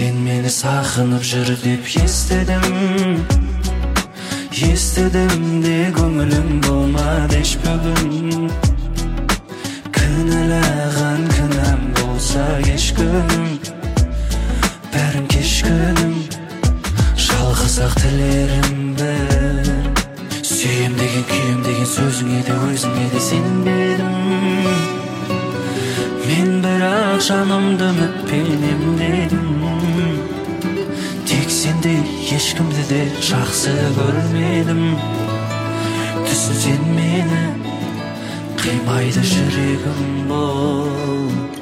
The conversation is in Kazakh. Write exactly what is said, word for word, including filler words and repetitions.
Sen meni saqınıp jür dep estedim. Estedim de көңілім болмады еш бүгін. Кінәлаған кінәм болса кеш күнім, бәрін кеш күнім. Жалғыз-ақ тілерім бір. Сүйем деген күйем деген сөзіңе де өзіңе де сенбедім. Мен бірақ жанымды үмітпен емдедім. Тек сендей ешкімді де жақсы көрмедім. Түсінсең мені, қимайды жүрегім бұл.